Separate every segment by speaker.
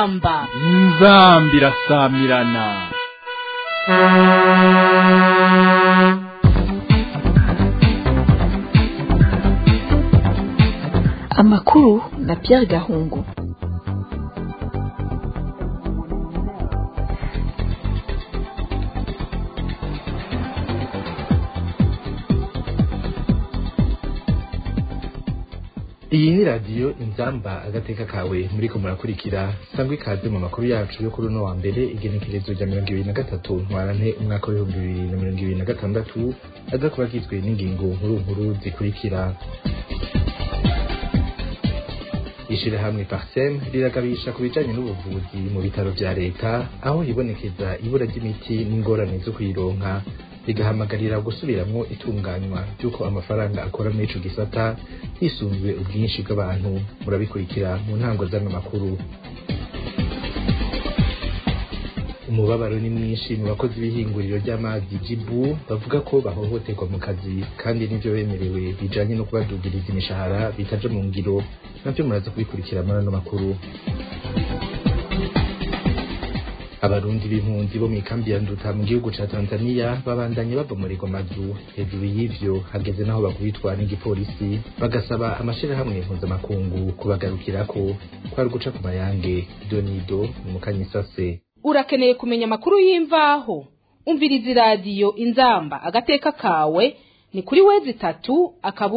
Speaker 1: inzamba irasamirana.
Speaker 2: Amakuru na Pierre Gahungu.
Speaker 3: Iyi ni radio Inzamba agateka kawe muriko murakurikira. Sangwe ikaze mu makuru yacu yo kuri uno wa mbere igenekerezo rya 2023 ntwarante umwaka wa 2026 aza kubagizwe n'ingingo nkuru zikurikira. Ishirahamwe Parsem riragabisha ku bijanye n'ubuvuzi mu bitaro vya leta aho hibonekeza ibura ry'imiti n'ingorane zo kuyironka, rigahamagarira gusubiramwo itunganywa ry'uko amafaranga akora muri ico gisata hisunzwe ubwinshi bw'abantu. Murabikurikira mu ntango z'ano makuru. Umubabaro ni mwinshi mu bakozi b'ihinguriro ry'amazi Jibu bavuga ko bahohoterwa mu kazi kandi n'ivyo bemerewe bijanye no kubadugiriza imishahara bitaje mu ngiro. Navyo muraza kubikurikira muri ano makuru. Abarundi b'impunzi bo mw'ikambi ya Nduta mu gihugu ca Tanzania babandanye babomoregwa amazu. Hejuru y'ivyo hageze naho bakubitwa n'igipolisi, bagasaba amashirahamwe mpuzamakungu kubagarukirako kwari guca ku mayange. Donido mu Kanyisase.
Speaker 4: Urakeneye kumenya amakuru y'imvaho? Umviriza radio Inzamba agateka kawe ni kuri wezi3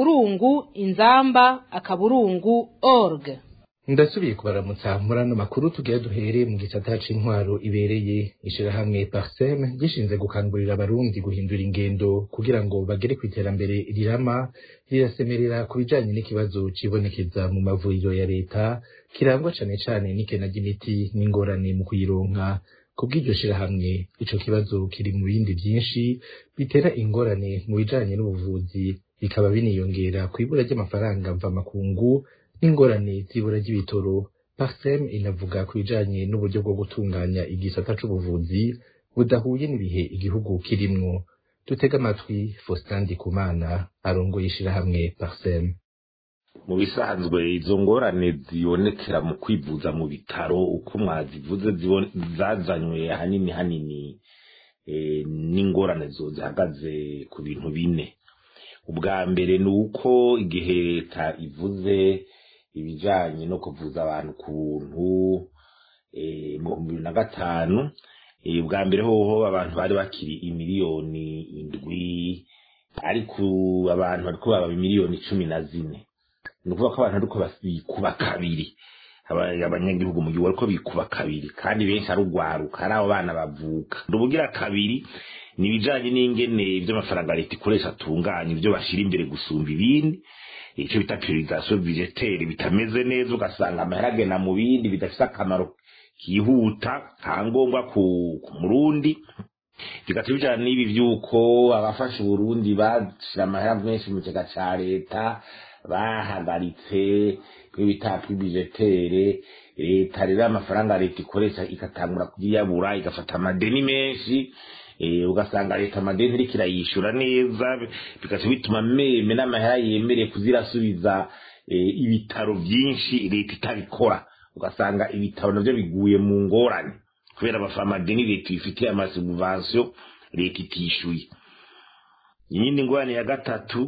Speaker 4: /inzamba.org.
Speaker 3: Ndasubiye kubaramutsa muri ano makuru tugiye duhere mu gisata c'intwaro ibereye. Ishirahamwe Parsem gishinze gukangurira abarundi guhindura ingendo kugira ngo bagere ku iterambere rirama, rirasemerera ku bijanye n'ikibazo cibonekeza mu mavuriro ya leta kirangwa cane cane n'ikena ry'imiti n'ingorane mu kuyironka. Kubw'iryo shirahamwe ico kibazo kiri mu bindi vyinshi bitera ingorane mu bijanye n'ubuvuzi, bikaba biniyongera kw'ibura ry'amafaranga mvamakungu n'ingorane z'ibura ry'ibitoro. Parsem inavuga ku bijanye n'uburyo bwo gutunganya igisata c'ubuvuzi budahuye n'ibihe igihugu kirimwo. Dutega amatwi Faustin Ndikumana arongoye ishirahamwe Parsem.
Speaker 5: Mu bisanzwe izo ngorane zibonekera mu kwivuza mu bitaro uko mwazivuze zazanywe hanini n'ingorane zihagaze ku bintu bine. Ubwa mbere ni uko igihe leta ivuze ibijanye no kuvuza abantu ku buntu mu 2005, ubwa mbere hoho abantu bari bakiri imiliyoni 7, ariko abantu bariko baba imiliyoni 14. Ni ukuvuga ko abantu ariko bikuba kabiri, abanyagihugu mu gihugu ariko bikuba kabiri, kandi benshi ari ugwaruka, ari abo bana bavuka. Ndubugira kabiri ni bijanye n'ingene ivy'amafaranga leta ikoresha atunganya ivyo bashira imbere gusumba ibindi, ico bita priorisation budgetaire bitameze neza, ugasanga amahera agenda mu bindi bidafise akamaro kihuta nta ngombwa ku Murundi. Bigatuma bijana n'ibi vy'uko abafasha Burundi bashira amahera menshi mu kigega ca leta bahagaritse ibitapwi budgetaire. Leta rero amafaranga leta ikoresha ikatangura kuyabura, igafata amadeni menshi, ugasanga leta amadeni iriko irayishura neza, bigaca bituma meme n'amahera yemereye kuzirasubiza ibitaro vyinshi leta itabikora, ugasanga ibitaro navyo biguye mu ngorane kubera amadeni leta ifitiye amasubvention leta itishuye. Iyindi ngorane ya gatatu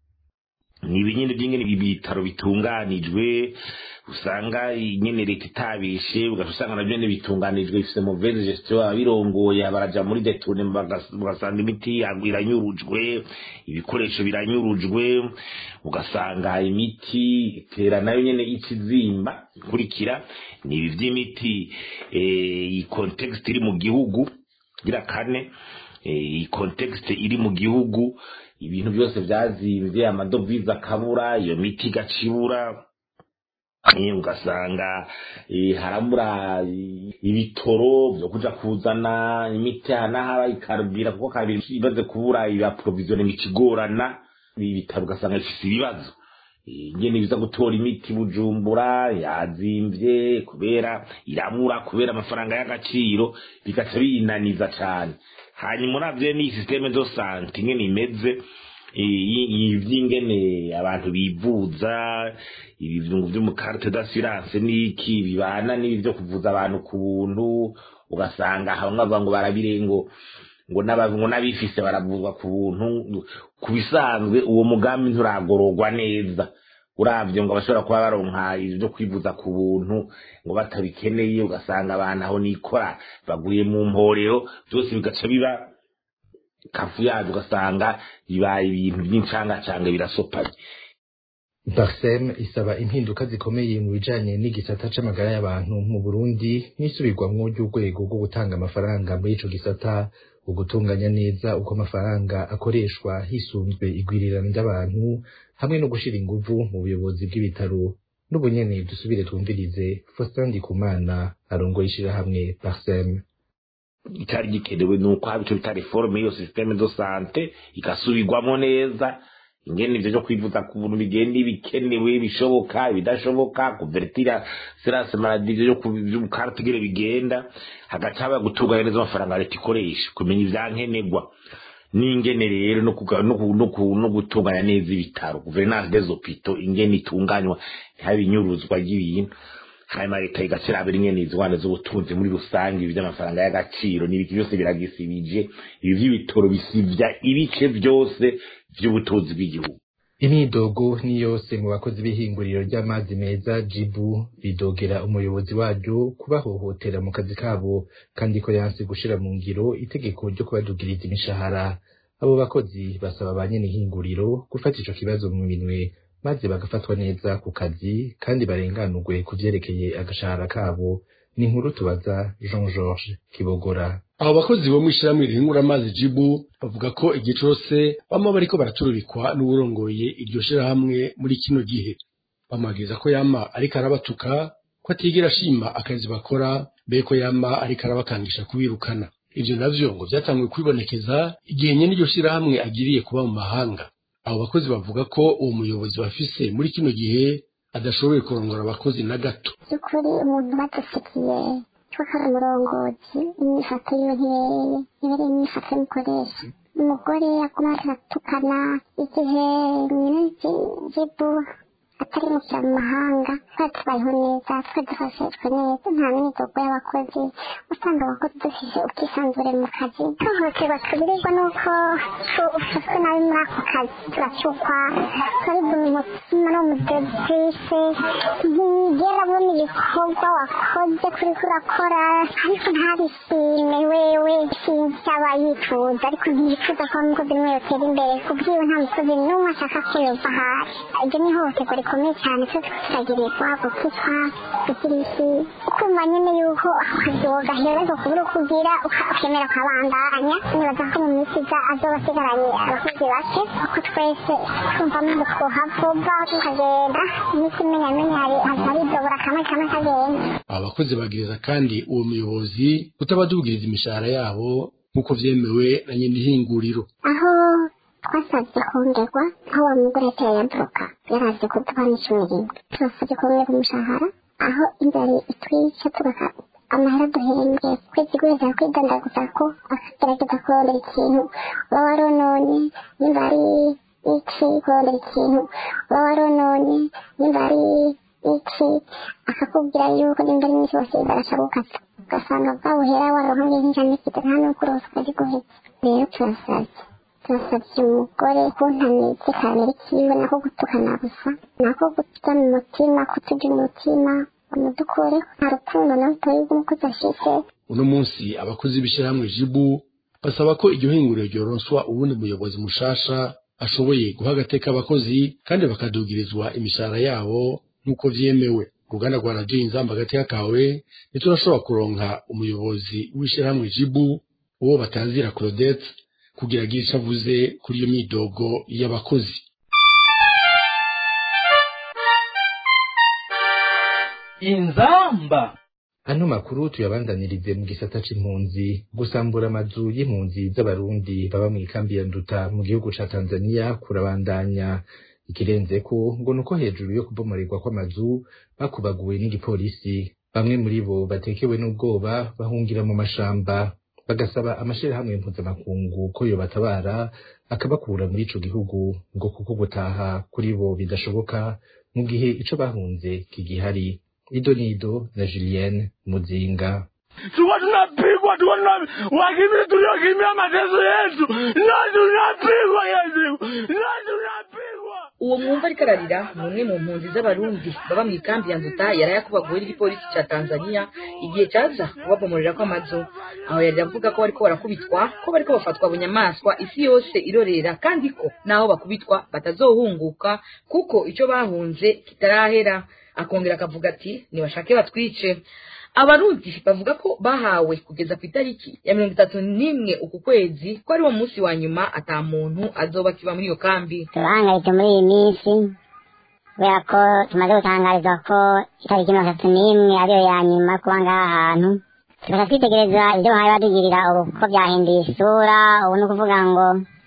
Speaker 5: ni ibinyene by'ingene ibitaro bitunganijwe, usanga nyene leta itabishe, ugasanga navyo ne bitunganijwe ifise mauvaise gestion, abirongoye baraja muri détournement ugasanga imiti iranyurujwe, ibikoresho biranyurujwe, ugasanga imiti itera nayo nyene ikizimba. Kurikira ni ibi vy'imiti i context iri mu gihugu. Gira kane i context iri mu gihugu, ibintu byose byazimvye, amadovize akabura, iyo miti igacibura, ugasanga harabura ibitoro byo kuja kuzana imiti hanaha ikarubira, kuko kabiri ibaze kubura ibaprovisione mikigorana, ibitaro ugasanga bifise ibibazo. Ngene biza gutora imiti Bujumbura yazimvye kubera iramura, kubera amafaranga y'agaciro, bigaca binaniza cane. Hanyuma uravye ni systeme de santé ngene imeze, ivy'ingene abantu bivuza ibintu vyo mu carte d'assurance niki bibana n'ibyo kuvuza abantu ku buntu ugasanga aho ngava ngo barabirengo ngo n'abifise baravuzwa ku buntu kubisanzwe uwo mugambi nturagororwa neza uravyo ngo bashobora kuba baronka ivyo kwivuza ku buntu ngo batabikeneye ugasanga abantu aho nikora baguye mu mporero byose bigaca biba kafu yaje ugasanga bibaye ibintu by'incangacanga birasopanye.
Speaker 3: Parsem isaba impinduka zikomeye mu bijanye n'igisata c'amagara y'abantu mu Burundi n'isubirwamwo ry'urwego rwo gutanga amafaranga muri ico gisata, ugutunganya neza uko amafaranga akoreshwa hisunzwe igwirirana ry'abantu hamwe no gushira inguvu mu buyobozi bw'ibitaro. N'ubunyene dusubire twumvirize Faustin Ndikumana arongoye ishirahamwe Parsem.
Speaker 5: Itari gikenewe nuko haba ico bita reforme yo systeme de santé ikasubirwamo neza ingene ivyo kwivuza ku buntu bigenda bikenewe bishoboka bidashoboka kuvertira serase maladie yo ku carte gire bigenda hagacaba gutunganya neza amafaranga leta ikoresha kumenya ivyankenegwa n'ingene rero no gutunganya neza ibitaro gouvernance des hôpitaux ingene itunganywa ntabinyuruzwa y'ibintu hanyuma leta igashirabira ingene izwana z'ubutunzi muri rusange ivy'amafaranga y'agaciro n'ibiki byose biragisibije ibi vy'ibitoro bisivya ibice byose vy'ubutunzi bw'igihugu.
Speaker 3: Imidogo ni yose mu bakozi b'ihinguriro ry'amazi meza Jibu bidogera umuyobozi waryo kubahohotera mu kazi kabo kandi ko yanse gushira mu ngiro itegeko ryo kubadugiriza imishahara. Abo bakozi basaba abanyene ihinguriro gufata ico kibazo mu minwe maze bagafatwa neza ku kazi kandi barenganurwe kuvyerekeye agashahara kabo. Ni inkuru tubaza Jean Georges Kibogora.
Speaker 6: Abo bakozi bo mwishirahamwe rihingura amazi Jibu bavuga ko igihe cose bama bariko baratururikwa n'uburongoye iryo shirahamwe muri kino gihe, bamagiriza ko yama ariko arabatuka ko atigera ashima akazi bakora mbere ko yama ariko arabakangisha kubirukana. Ivyo navyo ngo vyatanguye kwibonekeza igihe nyene iryo shirahamwe agiriye kuba mu mahanga. Abo bakozi bavuga ko uwo muyobozi bafise muri kino gihe adashoboye kurongora abakozi na gato.
Speaker 7: Ukuri umuntu batusikiye twakara umurongozi imyifato yiwe ntibere imyifato y'umukoresha. Umugore aguma aratukana igihe Jibu atari mu mahanga twatubayeho neza twadufashijwe neza nta myidogo y'abakozi usanga abakozi dufise ubwisanzure mu kazi tuhohoterwa tubirirwa n'uko ufashwe nabi muri ako kazi turacukwa turibwa umutima no mu deprese ntigera abona ibikorwa wakoze kuriko urakora ariko ntabishime wewe sinzi aba yifuza ariko ntiyifuza ko umukozi n'umwe yotera imbere kubwiwe nta mukozi n'umwe ashaka ko yova hasi. Iryo ni ihohoterwa rikomeye cyane twe turagirirwa gukitwa kugira iki ukumva nyene yuko akazi wogahereza kubura kugira ukemera ukabandanya nibaza ko mu minsi iza azoba asigaranye abakozi bake kuko twese twumva ngo twohava tukagenda iminsi imenyamenya haridobora kamwe kagenda.
Speaker 6: Abakozi bagiriza kandi uwo muyobozi kutabadubwiriza imishahara yabo nk'uko vyemewe na nyene ihinguriro.
Speaker 7: Aho twasabye kongerwa aho wa mugore yateye yabroka yaraje kutubanisha imirimo twasabye kongerwa umushahara aho imbere itwica tugaka amahera duhembwe kwezi guheza kwidandaguza ko akagerageza kurondera ikintu uba warononye nimba ari iki kurondera ikintu uba warononye nimba ari iki akakubwira yuko nimba ari iminsi bose barashabukatsa ugasanga bwawuhera waronkanye nk'ijana nta n'ukuroza ukazi guheza. Rero turasabye umugore kuntamize kanera ikiwe nako gutukana gusa nako guta mu mutima kutuja umutima amudukore nta rukundo na rutoyi rw'umukozi ashitse.
Speaker 6: Uno munsi abakozi b'ishirahamwe Jibu basaba ko iryo hinguriro ryoronswa ubundi muyobozi mushasha ashoboye guha agateka abakozi kandi bakadugirizwa imishahara yabo nk'uko vyemewe. Uruganda rwa Radio Inzamba agateka kawe niturashobora kuronka umuyobozi w'ishirahamwe Jibu uwo batanzira Claudette kugira agire ico avuze kuri iyo midogo y'abakozi.
Speaker 1: Inzamba.
Speaker 3: Ano makuru tuyabandanirize mu gisata c'impunzi. Gusambura amazu y'impunzi z'abarundi baba mu ikambi ya Nduta mu gihugu ca Tanzania kurabandanya. Ikirenzeko ngo nuko hejuru yo kubomoregwa kw'amazu bakubaguwe n'igipolisi. Bamwe muri bo batekewe n'ubwoba bahungira mu mashamba. bagasaba amashirahamwe mpuzamakungu ko yobatabara akabakura muri ico gihugu ngo kuko gutaha kuri bo bidashoboka mu gihe ico bahunze kigihari. Idonido na Julienne Muzinga.
Speaker 8: Tulikuwa tunapigwa, wakimbizi tuliokimbia mateso yetu, na tunapigwa Yesu, na tunapigwa.
Speaker 9: Uwo mwumva ariko ararira ni umwe mu mpunzi z'abarundi baba mu ikambi ya Nduta yarayakubaguwe n'igipolisi ca Tanzania igihe caza kubabomorera ko amazu. Aho yari avuga ko bariko barakubitwa, ko bariko bafatwa bunyamaswa isi yose irorera, kandi ko naho bakubitwa batazohunguka kuko ico bahunze kitarahera. Akongera akavuga ati nibashake batwice. Abarundi bavuga ko bahawe kugeza ku itariki ya 31 uku kwezi ko ari wo munsi wa nyuma ata muntu azoba kiba muri iyo kambi.
Speaker 7: Turahangayitse muri iyi minsi kubera ko tumaze gutangarizwa ko itariki 31 ariyo ya nyuma kuba ngaha hantu. Tugaca twitegereza ibyo bahaye batugirira ubu ko byahinduye isura. Ubu ni ukuvuga ngo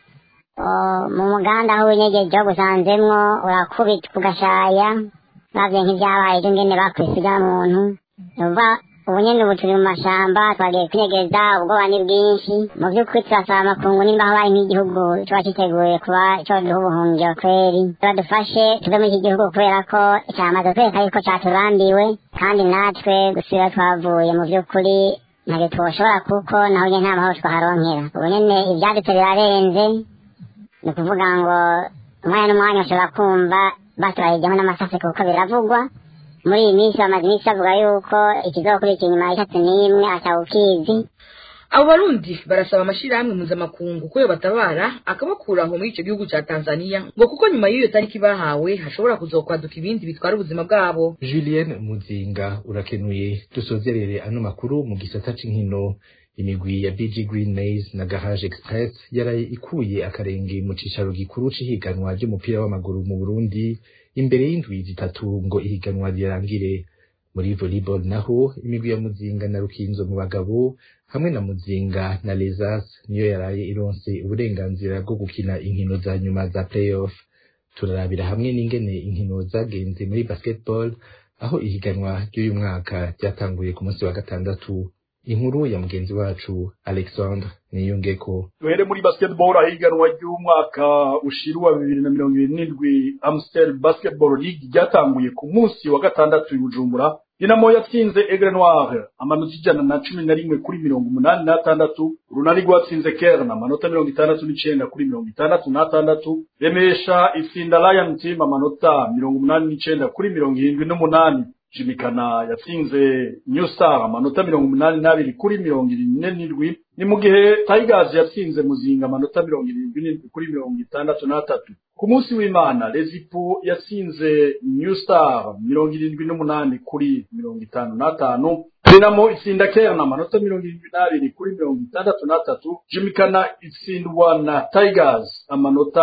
Speaker 7: mu muganda aho winyegeje gusanzemwo urakubitwa ugashaya bavye nk'ivyabaye ejo ngene bakwisiga muntu. Numva ubu nyene ubu turi mu mashamba twagiye kwinyegereza, ubwoba ni bwinshi. Mu vy'ukuri turasaba amakungu nimba aho bari nk'igihugu coba citeguye kuba ico duha ubuhungiro kweri badufashe tuve muri iki gihugu kubera ko camaze kwereka yuko caturambiwe, kandi natwe gusubira twavuye mu vy'ukuri ntabwo twoshobora kuko naho nyene nta mahoro twaharonkera. Ubu nyene ivyadutse birarenze, ni ukuvuga ngo umwanya n'umwanya ushobora kumva baturahijyamo n'amasase kuko biravugwa. Muri iyi minsi bamaze iminsi bavuga yuko ikizokurikira inyuma y'itatu n'imwe atawukizi.
Speaker 9: Abo barundi barasaba amashirahamwe mpuzamakungu ko yobatabara akabakuraho muri ico gihugu ca Tanzania ngo kuko nyuma y'iyo tariki bahawe hashobora kuzokwaduka ibindi bitwara ubuzima bwabo.
Speaker 3: Julienne Muzinga urakenuye. Dusozerere ano makuru mu gisata c'inkino. Imigwi ya BG Green Maize na Garage Express yaraye ikuye akarenge mu cicaro gikuru c'ihiganwa ry'umupira w'amaguru mu Burundi imbere y'indwi zitatu ngo ihiganwa rirangire. Muri volleyball naho imigwi ya Muzinga na Rukinzo mu bagabo hamwe na Muzinga na Lesas niyo yaraye ironse uburenganzira bwo gukina inkino za nyuma za playoff. Turarabira hamwe n'ingene inkino zagenze muri basketball aho ihiganwa ry'uyu mwaka ryatanguye ku munsi wa gatandatu. Inkuru ya mugenzi wacu Alexandre Niyongeko.
Speaker 8: Duhere muri basketball ahiganwa ry'umwaka ushirwa 2027 Amstel Basketball League ryatanguye ku munsi wa gatandatu i Bujumbura. Dinamo yatsinze Aigle Noir amanota 111 kuri 86. Runani rwatsinze Kern amanota 69 kuri 66. Remesha itsinda Lion Team amanota 89 kuri 78. Jimikana yatsinze New Star amanota 82 kuri 47. Ni mu gihe Tigers yatsinze Muzinga amanota 77 kuri 63. Ku munsi w'Imana Lezipo yatsinze New Star 78 kuri 55. Dinamo itsinda Kern amanota 72 kuri 63. Jimikana itsindwa na Tigers amanota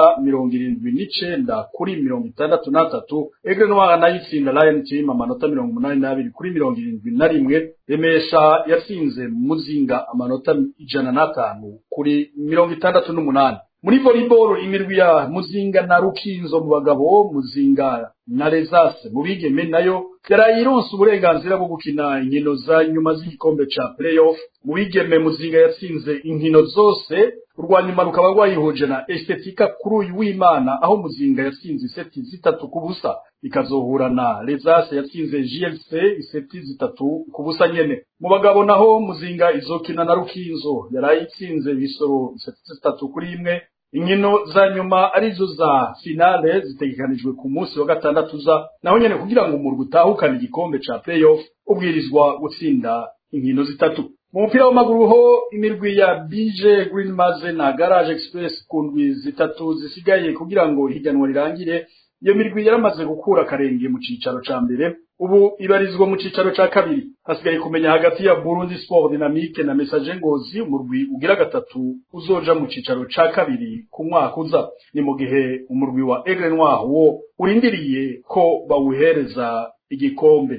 Speaker 8: 79 kuri 63. Aigle Noir nayo itsinda Lion Team amanota 82 kuri 71. Remesha yatsinze Muzinga amanota 105 kuri 68. Muri volleyball imirwi ya Muzinga na Rukinzo mu bagabo, Muzinga na Lesas mu bigeme nayo yarayironse uburenganzira bwo gukina inkino za nyuma z'igikombe ca playoff. Mu bigeme Muzinga yatsinze inkino zose, urwanyuma rukaba rwayihuje na Estetika kuri uyu w'Imana aho Muzinga yatsinze iseti 3 ku busa, ikazohura na Lesas yatsinze GLC iseti 3 ku busa nyene. Mu bagabo naho Muzinga izokina na Rukinzo yarayitsinze bisoro iseti 3 kuri 1. Inkino za nyuma arizo za finale zitegekanijwe ku munsi wa gatandatu za, naho nyene kugira ngo umurwi utahukane igikombe ca playoff ubwirizwa gutsinda inkino zitatu. Mu mupira w'amaguru ho imirwi ya BG Green Maze na Garage Express ku ndwi zitatu zisigaye kugira ngo ihiganwa rirangire. Iyo mirwi yaramaze gukura karenge mu cicaro ca mbere, ubu ibarizwa mu cicaro ca kabiri. Hasigaye kumenya hagati ya Burundi Sport Dynamique na Message Ngozi umurwi ugira gatatu uzoja mu cicaro ca kabiri ku mwaka uza. Ni mu gihe umurwi wa Aigle Noir wo urindiriye ko bawuhereza igikombe.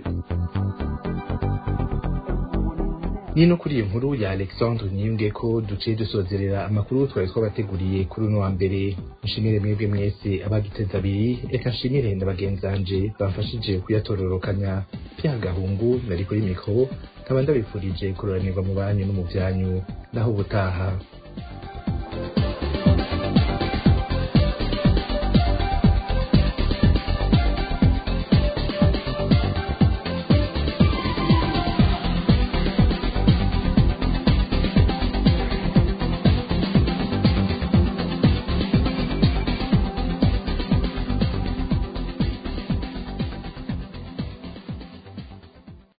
Speaker 3: Nino kuri iyo nkuru ya Alexandre Niyongeko duciye dusozerera amakuru twari twabateguriye kuri uno wa mbere. Nshimire mwebwe mwese abaduteza abiri, eka nshimire na bagenzanje bamfashije kuyatororokanya. Pierre Gahungu nari kuri mikro nkaba ndabifurije kuroranirwa mu banyu no mu vyanyu naho ubutaha.